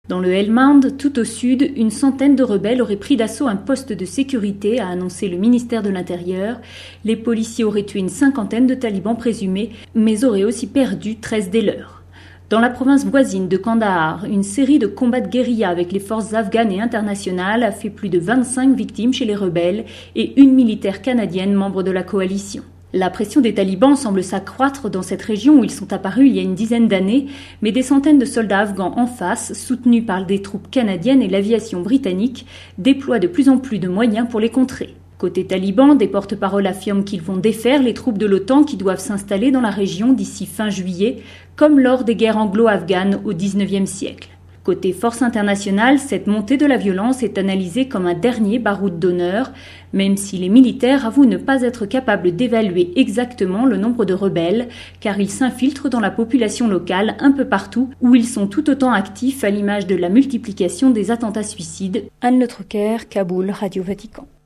Dans le Helmand, tout au sud, une centaine de rebelles auraient pris d'assaut un poste de sécurité, a annoncé le ministère de l'Intérieur. Les policiers auraient tué une cinquantaine de talibans présumés, mais auraient aussi perdu 13 des leurs. Dans la province voisine de Kandahar, une série de combats de guérilla avec les forces afghanes et internationales a fait plus de 25 victimes chez les rebelles et une militaire canadienne membre de la coalition. La pression des talibans semble s'accroître dans cette région où ils sont apparus il y a une dizaine d'années, mais des centaines de soldats afghans en face, soutenus par des troupes canadiennes et l'aviation britannique, déploient de plus en plus de moyens pour les contrer. Côté talibans, des porte-paroles affirment qu'ils vont défaire les troupes de l'OTAN qui doivent s'installer dans la région d'ici fin juillet, comme lors des guerres anglo-afghanes au XIXe siècle. Côté force internationale, cette montée de la violence est analysée comme un dernier baroud d'honneur, même si les militaires avouent ne pas être capables d'évaluer exactement le nombre de rebelles, car ils s'infiltrent dans la population locale un peu partout, où ils sont tout autant actifs à l'image de la multiplication des attentats suicides. Anne Le Troquer, Kaboul, Radio Vatican.